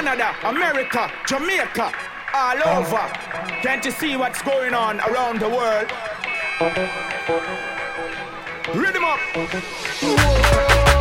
Canada, America, Jamaica, all over. Can't you see what's going on around the world? Rhythm up. Whoa.